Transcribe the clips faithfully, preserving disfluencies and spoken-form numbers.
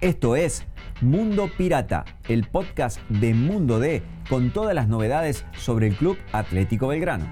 Esto es Mundo Pirata, el podcast de Mundo D, con todas las novedades sobre el Club Atlético Belgrano.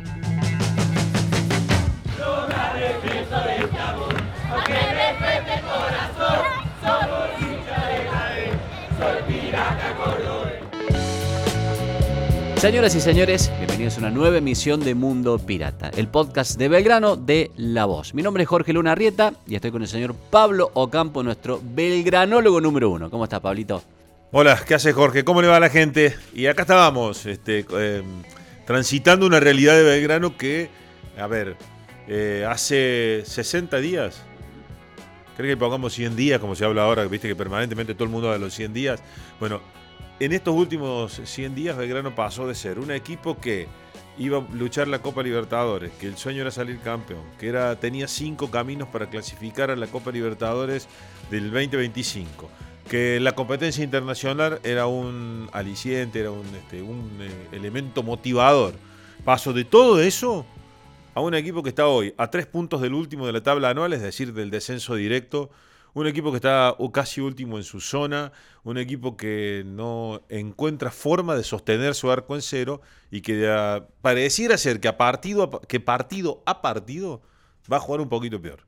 Señoras y señores, bienvenidos a una nueva emisión de Mundo Pirata, el podcast de Belgrano de La Voz. Mi nombre es Jorge Luna Arrieta y estoy con el señor Pablo Ocampo, nuestro belgranólogo número uno. ¿Cómo estás, Pablito? Hola, ¿qué haces, Jorge? ¿Cómo le va a la gente? Y acá estábamos, este, eh, transitando una realidad de Belgrano que, a ver, eh, hace sesenta días, creo que pongamos cien días, como se habla ahora, viste que permanentemente todo el mundo habla de los cien días. Bueno, en estos últimos cien días Belgrano pasó de ser un equipo que iba a luchar la Copa Libertadores, que el sueño era salir campeón, que era, tenía cinco caminos para clasificar a la Copa Libertadores del veinte veinticinco, que la competencia internacional era un aliciente, era un, este, un eh, elemento motivador. Pasó de todo eso a un equipo que está hoy a tres puntos del último de la tabla anual, es decir, del descenso directo. Un equipo que está casi último en su zona, un equipo que no encuentra forma de sostener su arco en cero y que uh, pareciera ser que, a partido, a, que partido a partido va a jugar un poquito peor.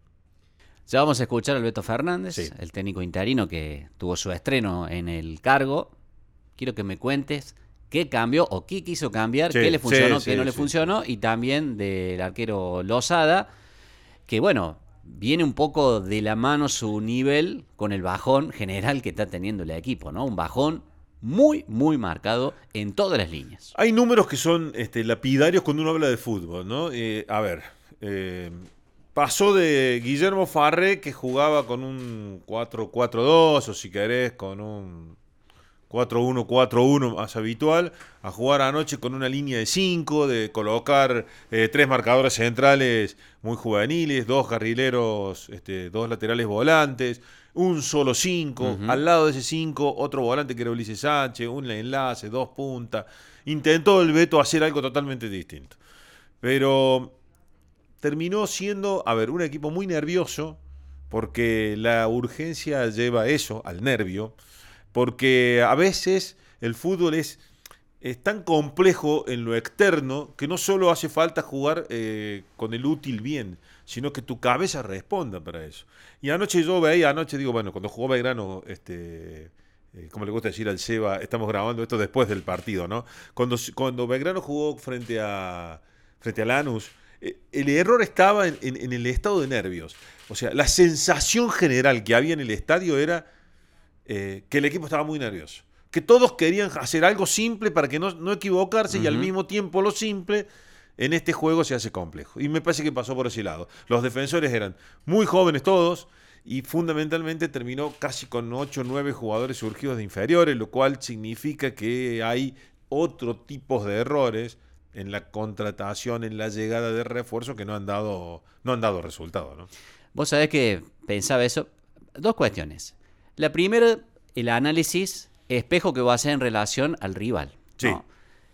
Ya vamos a escuchar al Beto Fernández, sí. el técnico interino que tuvo su estreno en el cargo. Quiero que me cuentes qué cambió o qué quiso cambiar, sí, qué le funcionó, sí, qué sí, no le sí, funcionó, sí. Y también del arquero Lozada, que bueno, viene un poco de la mano su nivel con el bajón general que está teniendo el equipo, ¿no? Un bajón muy, muy marcado en todas las líneas. Hay números que son este, lapidarios cuando uno habla de fútbol, ¿no? Eh, a ver, eh, pasó de Guillermo Farré, que jugaba con un cuatro cuatro dos, o si querés, con un cuatro uno cuatro uno más habitual, a jugar anoche con una línea de cinco, de colocar eh, tres marcadores centrales muy juveniles, dos carrileros, este, dos laterales volantes, un solo cinco, uh-huh. Al lado de ese cinco, otro volante que era Ulises Sánchez, un enlace, dos puntas. Intentó el Beto hacer algo totalmente distinto. Pero terminó siendo, a ver, un equipo muy nervioso, porque la urgencia lleva eso, al nervio. Porque a veces el fútbol es, es tan complejo en lo externo que no solo hace falta jugar eh, con el útil bien, sino que tu cabeza responda para eso. Y anoche yo veía, anoche digo, bueno, cuando jugó Belgrano, este, eh, como le gusta decir al Seba, estamos grabando esto después del partido, ¿no? Cuando, cuando Belgrano jugó frente a, frente a Lanús, eh, el error estaba en, en, en el estado de nervios. O sea, la sensación general que había en el estadio era Eh, que el equipo estaba muy nervioso, que todos querían hacer algo simple para que no, no equivocarse, uh-huh. Y al mismo tiempo lo simple en este juego se hace complejo, y me parece que pasó por ese lado. Los defensores eran muy jóvenes todos y fundamentalmente terminó casi con ocho o nueve jugadores surgidos de inferiores, lo cual significa que hay otro tipo de errores en la contratación, en la llegada de refuerzos que no han dado, no han dado resultado, ¿no? Vos sabés que pensaba eso. Dos cuestiones. La primera, el análisis espejo que va a hacer en relación al rival, sí. ¿no?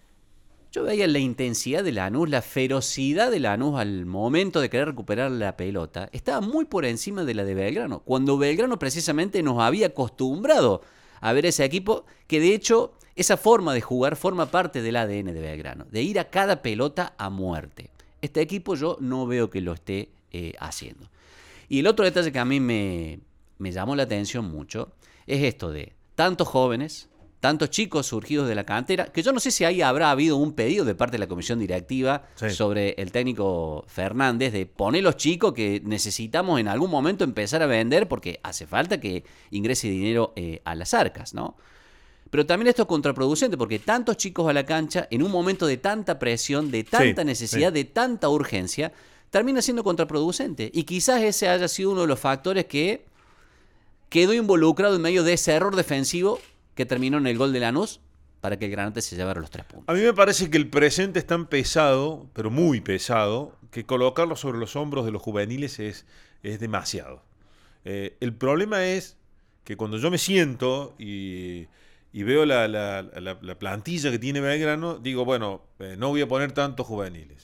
Yo veía la intensidad de Lanús, la ferocidad de Lanús al momento de querer recuperar la pelota. Estaba muy por encima de la de Belgrano, cuando Belgrano precisamente nos había acostumbrado a ver ese equipo, que de hecho esa forma de jugar forma parte del A D N de Belgrano, de ir a cada pelota a muerte. Este equipo yo no veo que lo esté eh, haciendo. Y el otro detalle que a mí me... me llamó la atención mucho, es esto de tantos jóvenes, tantos chicos surgidos de la cantera, que yo no sé si ahí habrá habido un pedido de parte de la comisión directiva, sí, sobre el técnico Fernández de poner los chicos que necesitamos en algún momento empezar a vender porque hace falta que ingrese dinero eh, a las arcas, ¿no? Pero también esto es contraproducente porque tantos chicos a la cancha en un momento de tanta presión, de tanta sí, necesidad, sí. de tanta urgencia, termina siendo contraproducente. Y quizás ese haya sido uno de los factores que quedó involucrado en medio de ese error defensivo que terminó en el gol de Lanús para que el Granate se llevara los tres puntos. A mí me parece que el presente es tan pesado, pero muy pesado, que colocarlo sobre los hombros de los juveniles es, es demasiado. Eh, el problema es que cuando yo me siento y, y veo la, la, la, la plantilla que tiene Belgrano, digo, bueno, eh, no voy a poner tantos juveniles.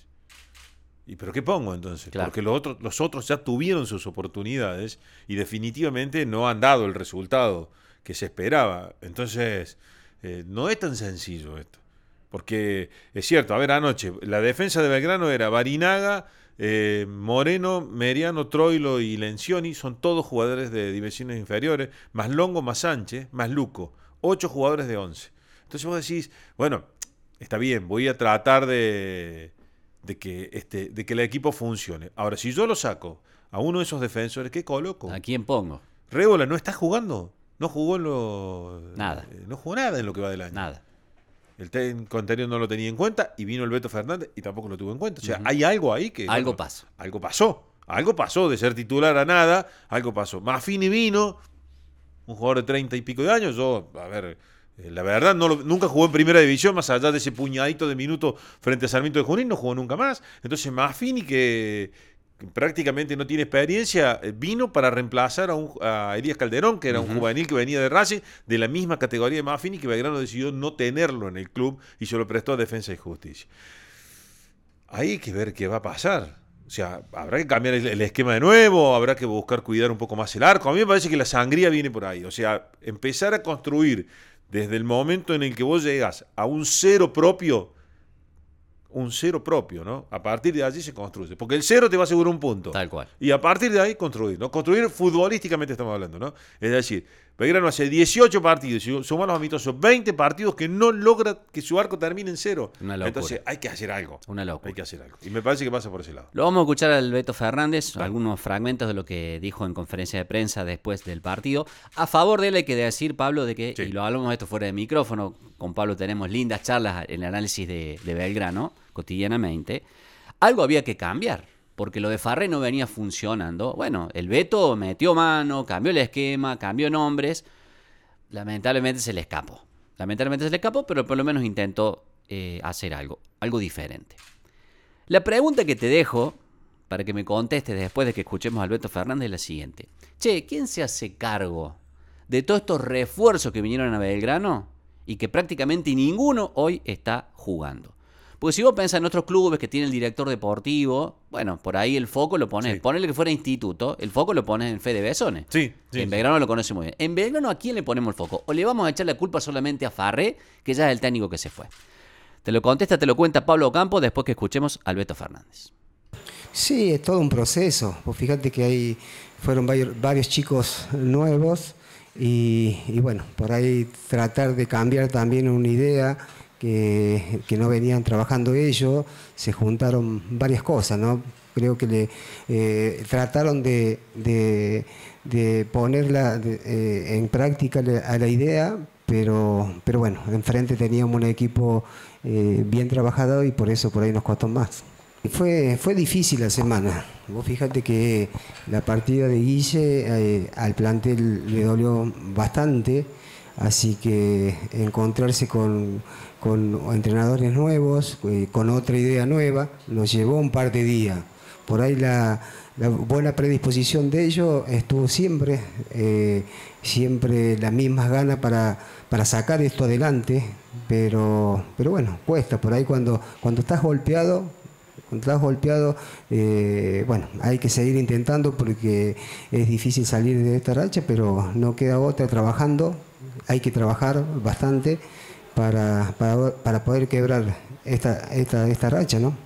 ¿Y pero qué pongo entonces? Claro. Porque los otros, los otros ya tuvieron sus oportunidades y definitivamente no han dado el resultado que se esperaba. Entonces, eh, no es tan sencillo esto. Porque es cierto, a ver, anoche, la defensa de Belgrano era Barinaga, eh, Moreno, Meriano, Troilo y Lencioni, son todos jugadores de divisiones inferiores, más Longo, más Sánchez, más Luco, ocho jugadores de once. Entonces vos decís, bueno, está bien, voy a tratar de, de, que, este, de que el equipo funcione. Ahora, si yo lo saco a uno de esos defensores, ¿qué coloco? ¿A quién pongo? Rébola no está jugando, no jugó en lo... Nada. Eh, no jugó nada en lo que va del año. Nada. El técnico anterior no lo tenía en cuenta y vino el Beto Fernández y tampoco lo tuvo en cuenta. O sea, Uh-huh. hay algo ahí que... Algo bueno, pasa. Algo pasó. Algo pasó de ser titular a nada. Algo pasó. Maffini vino, un jugador de treinta y pico de años. Yo, a ver, eh, la verdad, no lo, nunca jugó en primera división, más allá de ese puñadito de minutos frente a Sarmiento de Junín, no jugó nunca más. Entonces, Maffini, que... que prácticamente no tiene experiencia, vino para reemplazar a, un, a Elías Calderón, que era uh-huh. un juvenil que venía de Racing, de la misma categoría de Maffini, que Belgrano decidió no tenerlo en el club y se lo prestó a Defensa y Justicia. Ahí hay que ver qué va a pasar. O sea, habrá que cambiar el, el esquema de nuevo, habrá que buscar cuidar un poco más el arco. A mí me parece que la sangría viene por ahí. O sea, empezar a construir desde el momento en el que vos llegas a un cero propio, un cero propio, ¿no? A partir de allí se construye. Porque el cero te va a asegurar un punto. Tal cual. Y a partir de ahí construir, ¿no? Construir futbolísticamente estamos hablando, ¿no? Es decir, Belgrano hace dieciocho partidos y sumar los amistosos veinte partidos que no logra que su arco termine en cero. Una locura. Entonces hay que hacer algo. Una locura. Hay que hacer algo. Y me parece que pasa por ese lado. Lo vamos a escuchar al Beto Fernández, Claro. algunos fragmentos de lo que dijo en conferencia de prensa después del partido. A favor de él hay que decir, Pablo, de que, Sí. y lo hablamos esto fuera de micrófono, con Pablo tenemos lindas charlas en el análisis de, de Belgrano, cotidianamente. Algo había que cambiar, porque lo de Farré no venía funcionando. Bueno, el Beto metió mano, cambió el esquema, cambió nombres. Lamentablemente se le escapó. Lamentablemente se le escapó, pero por lo menos intentó eh, hacer algo, algo diferente. La pregunta que te dejo, para que me contestes después de que escuchemos a Alberto Fernández, es la siguiente. Che, ¿quién se hace cargo de todos estos refuerzos que vinieron a Belgrano y que prácticamente ninguno hoy está jugando? Porque si vos pensás en otros clubes que tienen el director deportivo, bueno, por ahí el foco lo pones, Sí. ponele que fuera instituto, el foco lo pones en Fede Besone. Sí, sí, En sí. Belgrano lo conoce muy bien. En Belgrano, ¿a quién le ponemos el foco? ¿O le vamos a echar la culpa solamente a Farré, que ya es el técnico que se fue? Te lo contesta, te lo cuenta Pablo Ocampo después que escuchemos a Alberto Fernández. Sí, es todo un proceso. Vos fíjate que ahí fueron varios, varios chicos nuevos y, y bueno, por ahí tratar de cambiar también una idea que, que no venían trabajando ellos, se juntaron varias cosas, ¿no? Creo que le eh, trataron de, de, de ponerla de, eh, en práctica a la idea, pero, pero bueno, enfrente teníamos un equipo eh, bien trabajado y por eso por ahí nos costó más. Fue, fue difícil la semana. Vos fíjate que la partida de Guille eh, al plantel le dolió bastante, así que encontrarse con, con entrenadores nuevos, eh, con otra idea nueva, nos llevó un par de días. Por ahí la, la buena predisposición de ellos estuvo siempre, eh, siempre las mismas ganas para, para sacar esto adelante, pero, pero bueno, cuesta. Por ahí cuando, cuando estás golpeado, cuando estás golpeado, eh, bueno, hay que seguir intentando porque es difícil salir de esta racha, pero no queda otra trabajando, hay que trabajar bastante para, para, para poder quebrar esta, esta, esta racha, ¿no?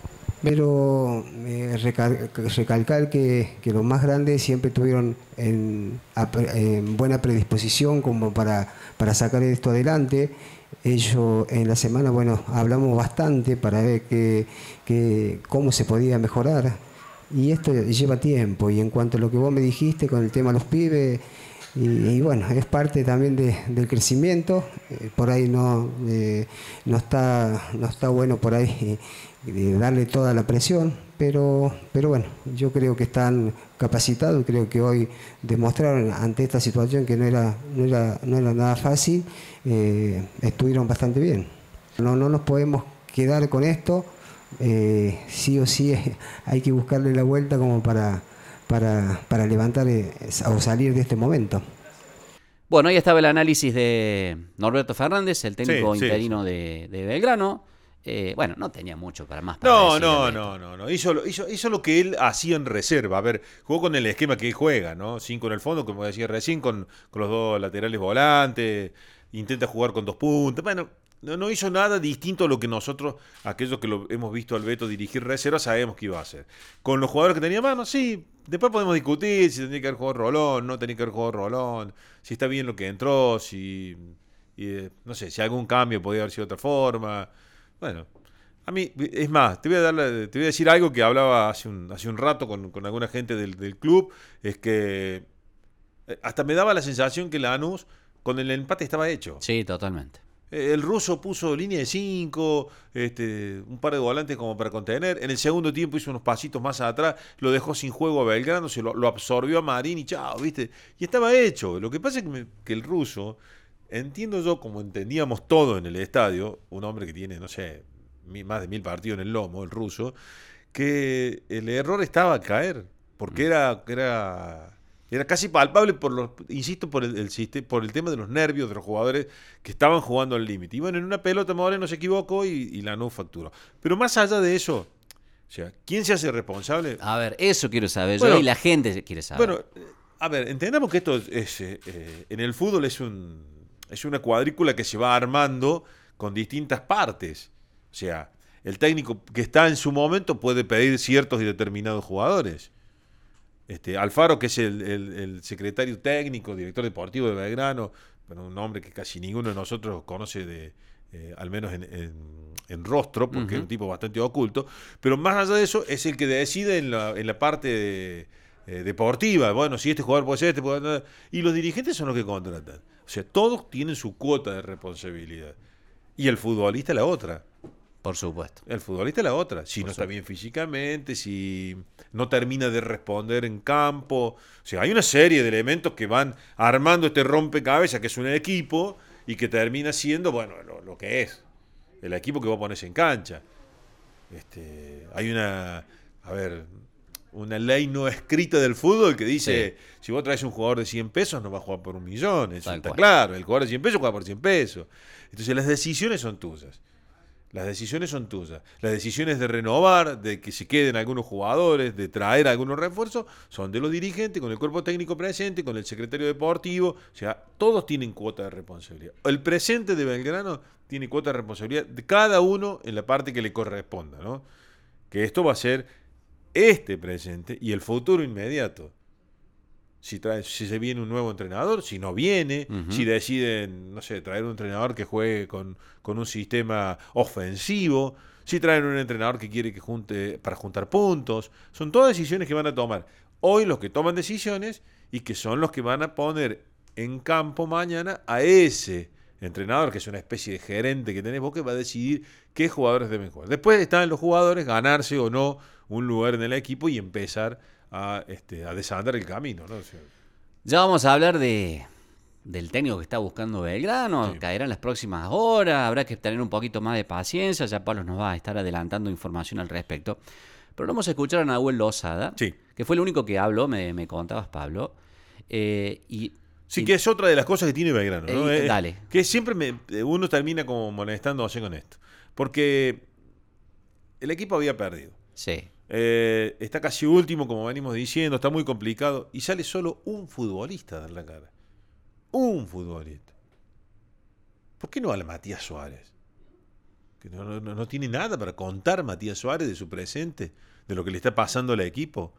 Pero eh, recal, recalcar que, que los más grandes siempre tuvieron en, en buena predisposición como para, para sacar esto adelante. Ellos en la semana, bueno, hablamos bastante para ver que, que, cómo se podía mejorar. Y esto lleva tiempo. Y en cuanto a lo que vos me dijiste con el tema de los pibes, y, y bueno, es parte también de, del crecimiento. Eh, por ahí no, eh, no, está, no está bueno por ahí eh, darle toda la presión, pero, pero bueno, yo creo que están capacitados. Creo que hoy demostraron ante esta situación que no era, no era, no era nada fácil. Eh, estuvieron bastante bien. No, no nos podemos quedar con esto, eh, sí o sí eh, hay que buscarle la vuelta como para, para, para levantar eh, o salir de este momento. Bueno, ahí estaba el análisis de Norberto Fernández, el técnico Sí, sí, interino sí. De, de Belgrano. Eh, bueno, no tenía mucho para más. Para No, decir no, de no, esto. no, no. Hizo, lo- hizo, hizo lo que él hacía en reserva. A ver, jugó con el esquema que él juega, ¿no? Cinco en el fondo, como decía recién, con, con los dos laterales volantes. Intenta jugar con dos puntas. Bueno, no, no hizo nada distinto a lo que nosotros, aquellos que lo hemos visto al Beto dirigir reserva, sabemos que iba a hacer. Con los jugadores que tenía a mano, sí. Después podemos discutir si tendría que haber jugado Rolón, no tenía que haber jugado Rolón, si está bien lo que entró, si, y, eh, no sé, si algún cambio podía haber sido de otra forma. Bueno, a mí, es más, te voy a, dar la- te voy a decir algo que hablaba hace un, hace un rato con, con alguna gente del, del club, es que eh, hasta me daba la sensación que Lanús con el empate estaba hecho. Sí, totalmente. Eh, El ruso puso línea de cinco, este, un par de volantes como para contener. En el segundo tiempo hizo unos pasitos más atrás, lo dejó sin juego a Belgrano, se lo, lo absorbió a Marín y chao, ¿viste? Y estaba hecho. Lo que pasa es que, me- que el ruso, entiendo yo, como entendíamos todo en el estadio, un hombre que tiene, no sé, mi- más de mil partidos en el lomo, el ruso, que el error estaba a caer, porque era, era, era casi palpable por los, insisto, por el, el siste- por el tema de los nervios de los jugadores que estaban jugando al límite. Y bueno, en una pelota Moreno se equivocó y, y Lanús facturó. Pero más allá de eso, o sea, ¿quién se hace responsable? A ver, eso quiero saber Bueno, yo y la gente quiere saber. Bueno, eh, a ver, entendamos que esto es, eh, eh, en el fútbol es un es una cuadrícula que se va armando con distintas partes. O sea, el técnico que está en su momento puede pedir ciertos y determinados jugadores. Este, Alfaro, que es el, el- el secretario técnico, director deportivo de Belgrano, bueno, un nombre que casi ninguno de nosotros conoce de, eh, al menos en, en- en rostro, porque Ujú. es un tipo bastante oculto, pero más allá de eso, es el que decide en la, en la parte de, eh, deportiva. Bueno, si este jugador puede ser, este puede ser, y los dirigentes son los que contratan. O sea, todos tienen su cuota de responsabilidad. Y el futbolista la otra. Por supuesto. El futbolista la otra. Si Por no está supuesto. bien físicamente, si no termina de responder en campo. O sea, hay una serie de elementos que van armando este rompecabezas que es un equipo y que termina siendo, bueno, lo, lo que es. El equipo que va a ponerse en cancha. Este, hay una, a ver, una ley no escrita del fútbol que dice, Sí. si vos traes un jugador de cien pesos no va a jugar por un millón. Eso Tal está cual. claro. El jugador de cien pesos juega por cien pesos. Entonces las decisiones son tuyas. Las decisiones son tuyas. Las decisiones de renovar, de que se queden algunos jugadores, de traer algunos refuerzos, son de los dirigentes, con el cuerpo técnico presente, con el secretario deportivo. O sea, todos tienen cuota de responsabilidad. El presente de Belgrano tiene cuota de responsabilidad de cada uno en la parte que le corresponda, ¿no? Que esto va a ser este presente y el futuro inmediato. Si, trae, si se viene un nuevo entrenador, si no viene, Ujú. si deciden, no sé, traer un entrenador que juegue con, con un sistema ofensivo, si traen un entrenador que quiere que junte para juntar puntos. Son todas decisiones que van a tomar hoy los que toman decisiones y que son los que van a poner en campo mañana a ese entrenador, que es una especie de gerente que tenés vos, que va a decidir qué jugadores deben jugar. Después están los jugadores, ganarse o no un lugar en el equipo y empezar a, este, a desandar el camino, ¿no? O sea, Ya vamos a hablar de del técnico que está buscando Belgrano, Sí. caerá en las próximas horas, habrá que tener un poquito más de paciencia, ya Pablo nos va a estar adelantando información al respecto. Pero vamos a escuchar a Nahuel Lozada, Sí. que fue el único que habló, me, me contabas, Pablo. Eh, y, Sí, y- que es otra de las cosas que tiene Belgrano, ¿no? Eh, Es- dale. Que siempre me- uno termina como molestándose con esto. Porque el equipo había perdido. Sí, Eh, está casi último, como venimos diciendo, está muy complicado. Y sale solo un futbolista a dar la cara. Un futbolista. ¿Por qué no a la Matías Suárez? Que no, no- no tiene nada para contar Matías Suárez de su presente, de lo que le está pasando al equipo.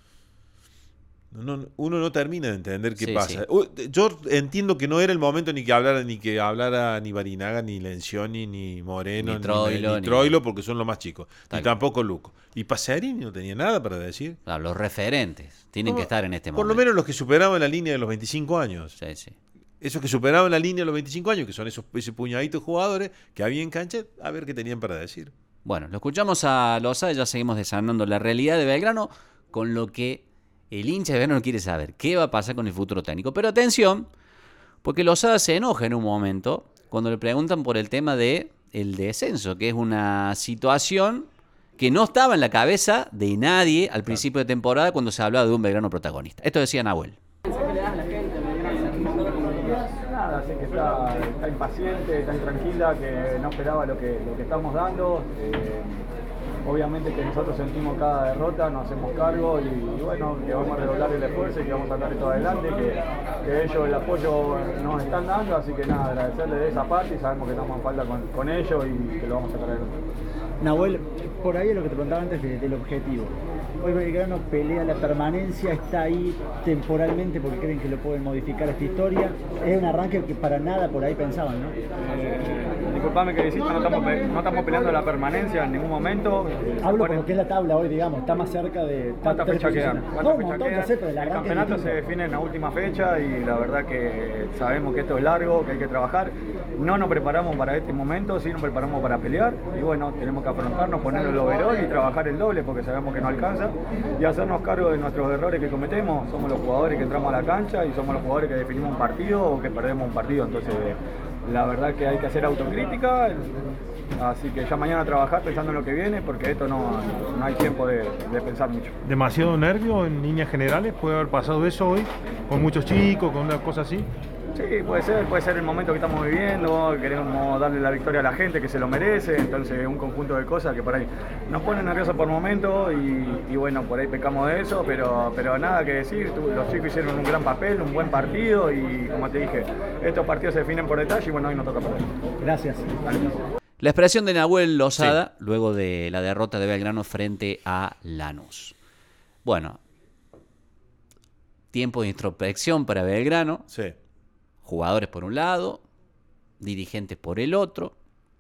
No, no, uno no termina de entender qué Sí, pasa. sí. U- Yo entiendo que no era el momento ni que hablara ni que hablara ni Barinaga, ni Lencioni, ni Moreno, Ni ni, Troilo, ni ni- Troilo, porque son los más chicos. Tal Y tampoco Luco. Y Pacerini no tenía nada para decir. claro, los referentes tienen No, que estar en este Por momento. lo menos los que superaban la línea de los veinticinco años. Sí, sí. Esos que superaban la línea de los veinticinco años, que son esos ese puñadito de jugadores que había en cancha, a ver qué tenían para decir. Bueno, lo escuchamos a Lozada y ya seguimos desarmando la realidad de Belgrano con lo que el hincha de Belgrano quiere saber. ¿Qué va a pasar con el futuro técnico? Pero atención, porque Lozada se enoja en un momento cuando le preguntan por el tema de el descenso, que es una situación que no estaba en la cabeza de nadie al principio de temporada cuando se hablaba de un Belgrano protagonista. Esto decía Nahuel. Nada, sé que está, está impaciente, está intranquila, que no esperaba lo que, lo que estamos dando. Eh, obviamente que nosotros sentimos cada derrota, nos hacemos cargo y, y bueno, que vamos a redoblar el esfuerzo y que vamos a sacar esto adelante, que, que ellos el apoyo nos están dando, así que nada, agradecerles de esa parte y sabemos que estamos en falta con, con ellos y que lo vamos a sacar adelante. Nahuel, por ahí es lo que te preguntaba antes del objetivo. Hoy Belgrano pelea la permanencia, está ahí temporalmente porque creen que lo pueden modificar esta historia. Es un arranque que para nada por ahí pensaban, ¿no? Eh, disculpame que decís, no estamos, no estamos peleando la permanencia en ningún momento. Hablo por lo que es la tabla hoy, digamos, está más cerca de... ¿Cuántas fechas quedan? No, un montón, ya sé, pero el, el campeonato se define en la última fecha y la verdad que sabemos que esto es largo, que hay que trabajar. No nos preparamos para este momento, sí nos preparamos para pelear y bueno, tenemos que afrontarnos, poner el overall y trabajar el doble porque sabemos que no alcanza y hacernos cargo de nuestros errores que cometemos. Somos los jugadores que entramos a la cancha y somos los jugadores que definimos un partido o que perdemos un partido, entonces la verdad que hay que hacer autocrítica, así que ya mañana trabajar pensando en lo que viene porque esto no, no hay tiempo de, de pensar mucho. ¿Demasiado nervio en líneas generales? ¿Puede haber pasado eso hoy? ¿Con muchos chicos, con una cosa así? Sí, puede ser, puede ser el momento que estamos viviendo, queremos darle la victoria a la gente que se lo merece, entonces un conjunto de cosas que por ahí nos ponen nerviosos por momentos y, y bueno, por ahí pecamos de eso, pero, pero nada que decir, los chicos hicieron un gran papel, un buen partido y como te dije, estos partidos se definen por detalle y bueno, hoy nos toca perder. Gracias. La expresión de Nahuel Lozada, sí, luego de la derrota de Belgrano frente a Lanús. Bueno, tiempo de introspección para Belgrano. Sí. Jugadores por un lado, dirigentes por el otro.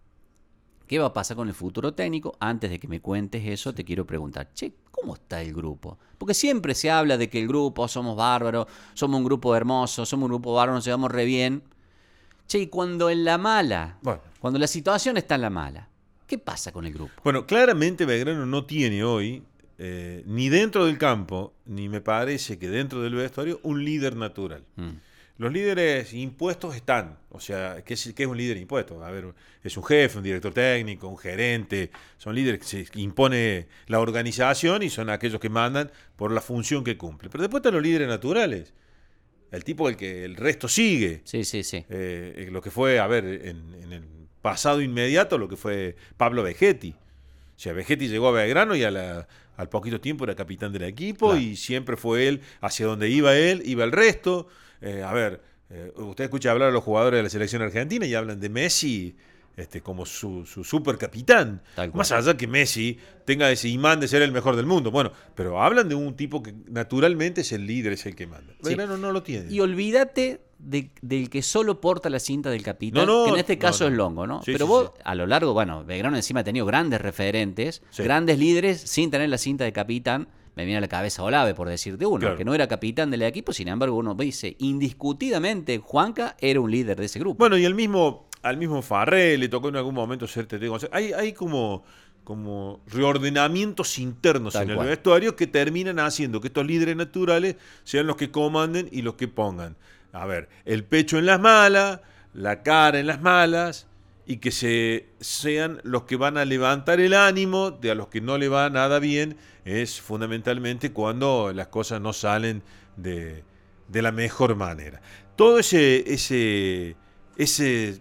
¿Qué va a pasar con el futuro técnico? Antes de que me cuentes eso, te quiero preguntar, che, ¿cómo está el grupo? Porque siempre se habla de que el grupo, somos bárbaros, somos un grupo hermoso, somos un grupo bárbaro, nos llevamos re bien. Che, y cuando en la mala, bueno, cuando la situación está en la mala, ¿qué pasa con el grupo? Bueno, claramente Belgrano no tiene hoy, eh, ni dentro del campo, ni me parece que dentro del vestuario, un líder natural. Mm. Los líderes impuestos están, o sea, ¿qué es, qué es un líder impuesto? A ver, es un jefe, un director técnico, un gerente, son líderes que se impone la organización y son aquellos que mandan por la función que cumplen. Pero después están los líderes naturales, el tipo al que el resto sigue. Sí, sí, sí. Eh, lo que fue, a ver, en, en el pasado inmediato, lo que fue Pablo Vegetti. O sea, Vegetti llegó a Belgrano y a la, al poquito tiempo era capitán del equipo, claro, y siempre fue él, hacia donde iba él, iba el resto. Eh, a ver, eh, usted escucha hablar a los jugadores de la selección argentina y hablan de Messi este, como su, su super capitán. Más allá que Messi tenga ese imán de ser el mejor del mundo. Bueno, pero hablan de un tipo que naturalmente es el líder, es el que manda. Sí. Belgrano no lo tiene. Y olvídate de, del que solo porta la cinta del capitán, no, no, que en este caso no, no. es Longo, ¿no? Sí, pero sí, vos, sí. a lo largo, bueno, Belgrano encima ha tenido grandes referentes, sí, grandes líderes sin tener la cinta de capitán. Me viene a la cabeza Olave, por decirte uno, claro, que no era capitán del equipo, sin embargo uno dice, indiscutidamente Juanca era un líder de ese grupo. Bueno, y el mismo, al mismo Farré le tocó en algún momento ser T T. Hay, hay como, como reordenamientos internos Tal en el cual. vestuario que terminan haciendo que estos líderes naturales sean los que comanden y los que pongan. A ver, el pecho en las malas, la cara en las malas, y que se, sean los que van a levantar el ánimo de a los que no le va nada bien, es fundamentalmente cuando las cosas no salen de, de la mejor manera. Todo ese, ese, ese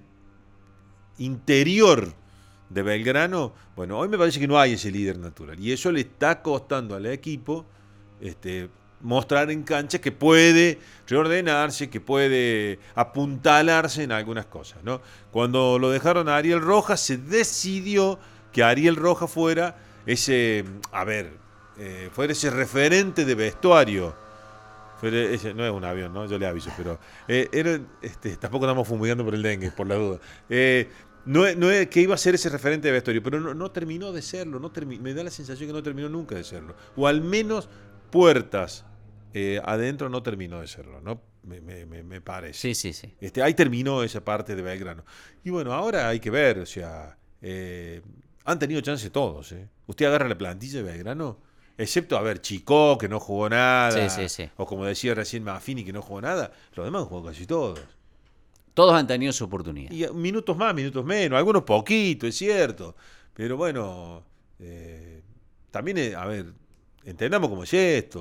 interior de Belgrano, bueno, hoy me parece que no hay ese líder natural, y eso le está costando al equipo este, mostrar en cancha que puede reordenarse, que puede apuntalarse en algunas cosas, ¿no? Cuando lo dejaron a Ariel Rojas, se decidió que Ariel Rojas fuera ese, a ver, eh, fuera ese referente de vestuario. Fuera ese, no es un avión, ¿no? Yo le aviso, pero eh, era, este, tampoco estamos fumigando por el dengue, por la duda. Eh, no, no es que iba a ser ese referente de vestuario, pero no, no terminó de serlo, no termi- me da la sensación que no terminó nunca de serlo. O al menos puertas Eh, adentro no terminó de serlo, ¿no? Me, me, me parece. Sí, sí, sí. Este, ahí terminó esa parte de Belgrano. Y bueno, ahora hay que ver, o sea, eh, han tenido chance todos, ¿eh? Usted agarra la plantilla de Belgrano, excepto, a ver, Chicó, que no jugó nada, sí, sí, sí. o como decía recién Maffini, que no jugó nada, los demás han jugado casi todos. Todos han tenido su oportunidad. Y minutos más, minutos menos, algunos poquitos, es cierto, pero bueno, eh, también, a ver, entendamos cómo es esto.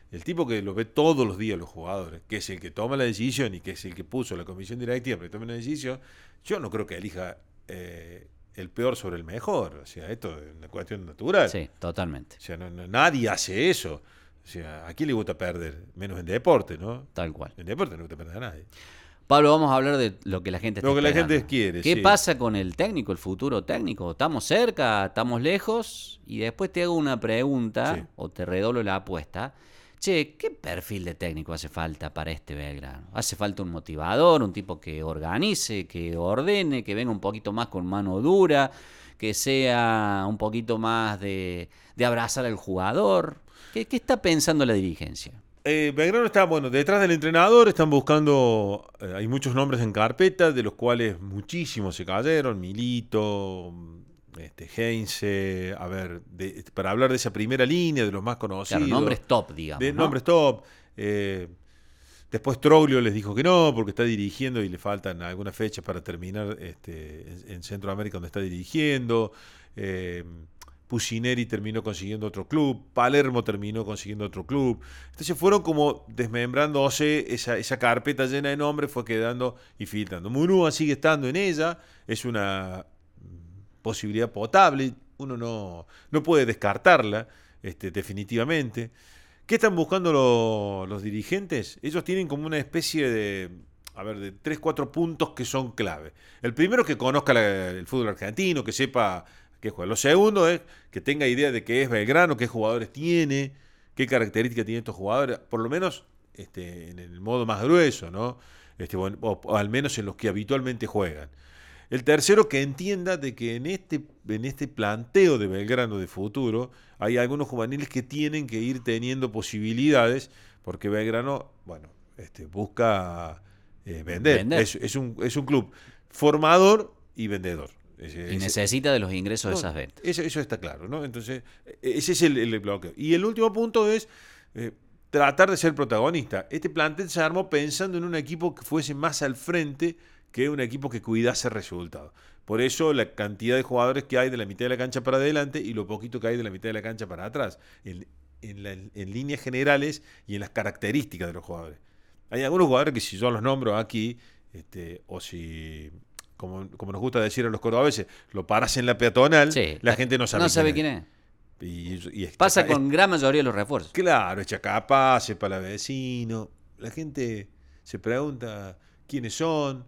el tipo que lo ve todos los días los jugadores, que es el que toma la decisión y que es el que puso la comisión directiva para que tome una decisión, yo no creo que elija eh, el peor sobre el mejor. O sea, esto es una cuestión natural. Sí, totalmente. O sea, no, no, nadie hace eso. O sea, ¿a quién le gusta perder? Menos en deporte, ¿no? Tal cual. En deporte no le gusta perder a nadie. Pablo, vamos a hablar de lo que la gente está Lo que la esperando. gente quiere, ¿Qué sí. pasa con el técnico, el futuro técnico? ¿Estamos cerca? ¿Estamos lejos? Y después te hago una pregunta, Sí. o te redoblo la apuesta. Che, ¿qué perfil de técnico hace falta para este Belgrano? ¿Hace falta un motivador, un tipo que organice, que ordene, que venga un poquito más con mano dura, que sea un poquito más de, de abrazar al jugador? ¿Qué, qué está pensando la dirigencia? Eh, Belgrano está, bueno, detrás del entrenador, están buscando, eh, hay muchos nombres en carpeta, de los cuales muchísimos se cayeron, Milito, este, Heinze, a ver, de, para hablar de esa primera línea, de los más conocidos. Claro, nombres top, digamos, De ¿no? nombres top. Eh, después Troglio les dijo que no, porque está dirigiendo y le faltan algunas fechas para terminar este, en, en Centroamérica donde está dirigiendo. Eh, Pusineri terminó consiguiendo otro club, Palermo terminó consiguiendo otro club. Entonces fueron como desmembrándose, esa, esa carpeta llena de nombres fue quedando y filtrando. Murúa sigue estando en ella, es una posibilidad potable, uno no, no puede descartarla este, definitivamente. ¿Qué están buscando lo, los dirigentes? Ellos tienen como una especie de, a ver, de tres, cuatro puntos que son clave. El primero es que conozca la, el fútbol argentino, que sepa qué juega. Lo segundo es que tenga idea de qué es Belgrano, qué jugadores tiene, qué características tienen estos jugadores, por lo menos este, en el modo más grueso, ¿no? Este, o, o al menos en los que habitualmente juegan. El tercero, que entienda de que en este, en este planteo de Belgrano de futuro hay algunos juveniles que tienen que ir teniendo posibilidades, porque Belgrano, bueno, este, busca eh, vender. Vender. Es, es, un, es un club formador y vendedor. Ese, Y ese, necesita de los ingresos no, de esas ventas. Eso, eso está claro, ¿no? Entonces, ese es el, el bloqueo. Y el último punto es eh, tratar de ser protagonista. Este plantel se armó pensando en un equipo que fuese más al frente que un equipo que cuidase resultados. Por eso la cantidad de jugadores que hay de la mitad de la cancha para adelante y lo poquito que hay de la mitad de la cancha para atrás, en, en, la, en líneas generales y en las características de los jugadores. Hay algunos jugadores que si yo los nombro aquí, este, o si, como, como nos gusta decir a los cordobeses, lo paras en la peatonal, Sí, la, la gente no sabe, no sabe quién quién es. es. Y, y es Pasa chaca, con es, gran mayoría de los refuerzos. Claro, es Chacapaz, es Palavecino. La gente se pregunta quiénes son.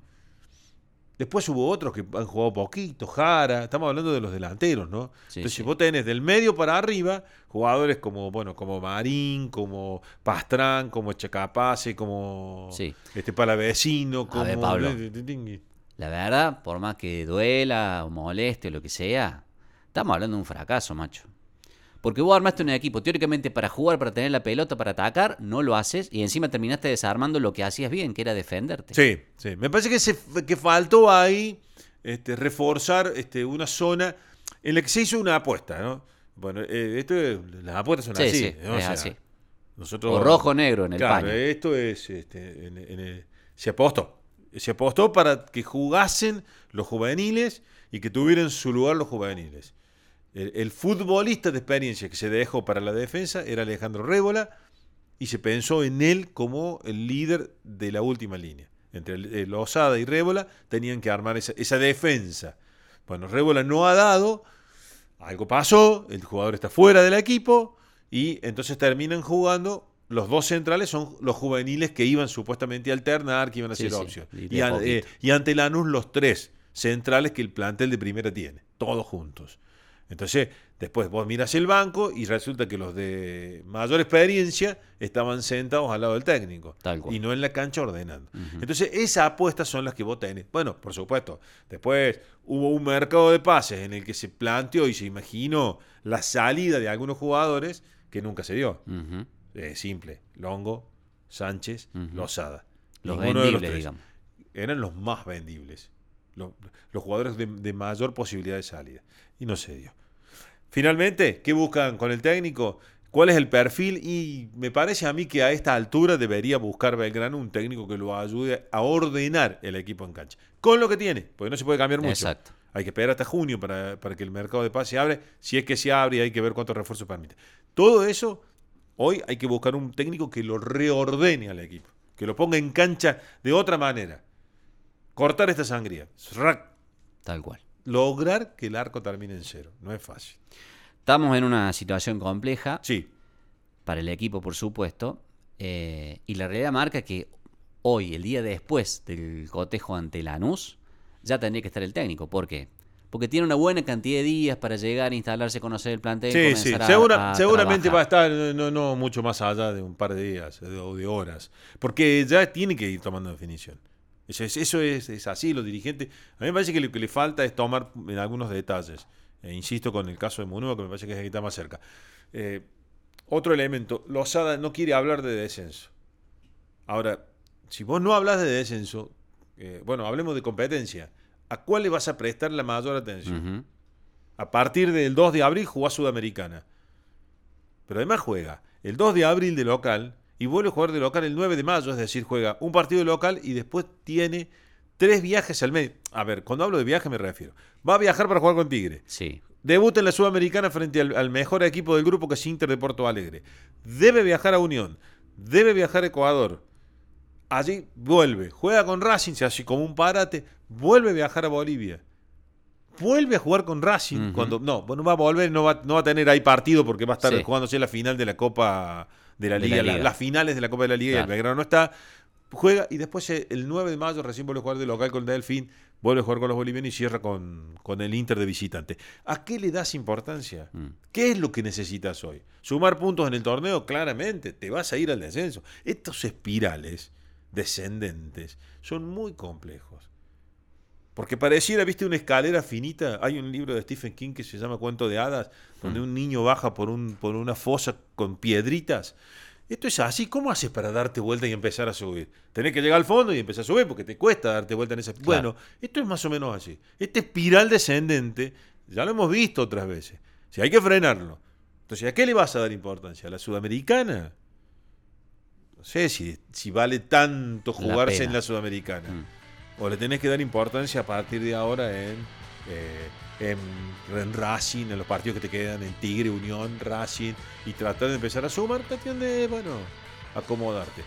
Después hubo otros que han jugado poquito, Jara, estamos hablando de los delanteros, ¿no? Sí, Entonces sí. vos tenés del medio para arriba jugadores como, bueno, como Marín, como Pastrán, como Chacapase, como Sí. este Palavecino, A como... ver, Pablo. La verdad, por más que duela o moleste o lo que sea, estamos hablando de un fracaso, macho. Porque vos armaste un equipo teóricamente para jugar, para tener la pelota, para atacar, no lo haces y encima terminaste desarmando lo que hacías bien, que era defenderte. Sí, sí. Me parece que, se, que faltó ahí este, reforzar este, una zona en la que se hizo una apuesta, ¿no? Bueno, eh, esto es- las apuestas son Sí, así. sí, ¿no? O es sea, así. Nosotros, O rojo o negro en el claro, paño. esto es, este, en- en el- se apostó. Se apostó para que jugasen los juveniles y que tuvieran su lugar los juveniles. El, el futbolista de experiencia que se dejó para la defensa era Alejandro Révola y se pensó en él como el líder de la última línea. Entre el, el Lozada y Révola tenían que armar esa, esa defensa. Bueno, Révola no ha dado, algo pasó, el jugador está fuera del equipo y entonces terminan jugando. Los dos centrales son los juveniles que iban supuestamente a alternar, que iban a Sí, ser sí, opción. y de Y, an- poquito. eh, y ante Lanús los tres centrales que el plantel de primera tiene, todos juntos. Entonces, después vos miras el banco y resulta que los de mayor experiencia estaban sentados al lado del técnico. Tal cual. Y no en la cancha ordenando. Ujú. Entonces, esas apuestas son las que vos tenés. Bueno, por supuesto, después hubo un mercado de pases en el que se planteó y se imaginó la salida de algunos jugadores que nunca se dio. Ujú. Eh, simple. Longo, Sánchez, Ujú. Lozada. Los Ninguno de los vendibles, tres. digamos. Eran los más vendibles. Los, los jugadores de, de mayor posibilidad de salida. Y no se dio. Finalmente, ¿qué buscan con el técnico? ¿Cuál es el perfil? Y me parece a mí que a esta altura debería buscar Belgrano un técnico que lo ayude a ordenar el equipo en cancha. Con lo que tiene, porque no se puede cambiar mucho. Exacto. Hay que esperar hasta junio para, para que el mercado de paz se abre. Si es que se abre, hay que ver cuántos refuerzos permite. Todo eso Hoy hay que buscar un técnico que lo reordene al equipo, que lo ponga en cancha de otra manera. Cortar esta sangría. Tal cual. Lograr que el arco termine en cero. No es fácil. Estamos en una situación compleja. Sí. Para el equipo, por supuesto. Eh, y la realidad marca que hoy, el día después del cotejo ante Lanús, ya tendría que estar el técnico. ¿Por qué? Porque tiene una buena cantidad de días para llegar, instalarse, conocer el plantel. Sí, comenzar sí. A, Segura, a seguramente trabajar. va a estar no, no mucho más allá de un par de días o de, de horas. Porque ya tiene que ir tomando definición. Eso es, eso es, es así, los dirigentes. A mí me parece que lo que le falta es tomar en algunos detalles. Eh, insisto con el caso de Munúa, que me parece que es el que está más cerca. Eh, otro elemento, Losada no quiere hablar de descenso. Ahora, si vos no hablas de descenso, eh, bueno, hablemos de competencia. ¿A cuál le vas a prestar la mayor atención? Uh-huh. A partir del dos de abril jugó a Sudamericana. Pero además juega el dos de abril de local y vuelve a jugar de local el nueve de mayo, es decir, juega un partido de local y después tiene tres viajes al medio. A ver, cuando hablo de viaje me refiero. Va a viajar para jugar con Tigre. Sí. Debuta en la Sudamericana frente al, al mejor equipo del grupo, que es Inter de Porto Alegre. Debe viajar a Unión. Debe viajar a Ecuador. Allí vuelve. Juega con Racing, se hace como un parate. Vuelve a viajar a Bolivia. Vuelve a jugar con Racing. Uh-huh. Cuando no, bueno, va a volver, no va, no va a tener ahí partido porque va a estar Sí. jugándose la final de la Copa de la De Liga. la la- Liga. las finales de la Copa de la Liga Claro. y el Belgrano no está. Juega y después el nueve de mayo recién vuelve a jugar de local con el Delfín. Vuelve a jugar con los bolivianos y cierra con, con el Inter de visitante. ¿A qué le das importancia? Mm. ¿Qué es lo que necesitas hoy? ¿Sumar puntos en el torneo? Claramente, te vas a ir al descenso. Estos espirales descendentes son muy complejos. Porque pareciera, viste, una escalera finita. Hay un libro de Stephen King que se llama Cuento de Hadas, donde mm. un niño baja por, un, por una fosa con piedritas. Esto es así. ¿Cómo haces para darte vuelta y empezar a subir? Tenés que llegar al fondo y empezar a subir porque te cuesta darte vuelta en esa... Claro. Bueno, esto es más o menos así. Este espiral descendente, ya lo hemos visto otras veces. Si hay que frenarlo. Entonces, ¿a qué le vas a dar importancia? ¿A la Sudamericana? No sé si, si vale tanto jugarse en la Sudamericana. Mm. O le tenés que dar importancia a partir de ahora en... Eh, En, en Racing, en los partidos que te quedan, en Tigre, Unión, Racing, y tratar de empezar a sumar, cuestión de, bueno, acomodarte.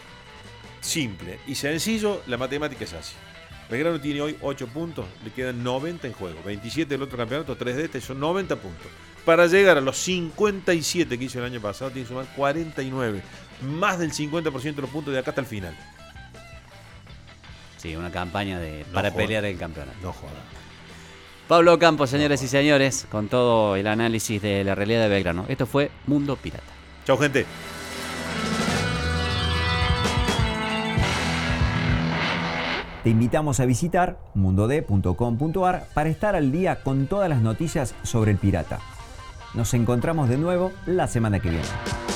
Simple y sencillo, la matemática es así. Belgrano tiene hoy ocho puntos, le quedan noventa en juego, veintisiete del otro campeonato, tres de este, son noventa puntos. Para llegar a los cincuenta y siete que hizo el año pasado, tiene que sumar cuarenta y nueve, más del cincuenta por ciento de los puntos de acá hasta el final. Sí, una campaña de No para joda. pelear el campeonato. No jodas. Pablo Campos, señoras y señores, con todo el análisis de la realidad de Belgrano. Esto fue Mundo Pirata. Chau, gente. Te invitamos a visitar mundod punto com punto ar para estar al día con todas las noticias sobre el pirata. Nos encontramos de nuevo la semana que viene.